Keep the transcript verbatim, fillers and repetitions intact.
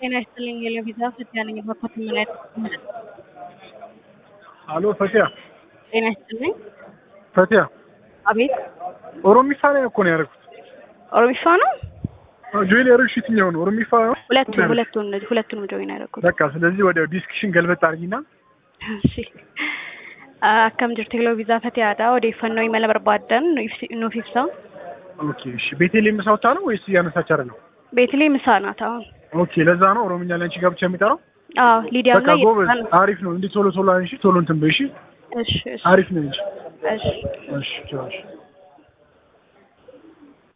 ጤና ይስጥልኝ የለቪዛ ፈቲያ ነኝ በኮት ምናይት አሎ ፈቲያ ጤና ይስጥልኝ ፈቲያ አቤት ኦሮሚፋ ላይ እኮ ነው ያደረኩት ኦሮሚፋ ነው ጆይን ያደረግሽ የትኛው ነው ኦሮሚፋ ነው ሁለቱን ሁለቱን ሁለቱንም ጆይን ያደረኩት በቃ ስለዚህ ወደ ዲስክሽን ገልበጥ አድርጊና እሺ አከም ጅርቴ ለቪዛ ፈቲያ ዳ ወደ ፈነው ይመለ በርባደን ኖ ፊፍሳ ኦኬ እሺ ቤቴሌም ሳውታ ነው ወይስ ያነሳች አይደለም ቤቴሌም ሳናታ ኦኬ ለዛ ነው ኦሮምኛ ላንቺ ጋር ብቻ የሚጠራው አዎ ሊዲያ ላይ አሪፍ ነው እንዴ ቶሎ ቶሎ አንሺ ቶሎ እንትን በይሽ እሺ እሺ አሪፍ ነው እንጂ እሺ እሺ እሺ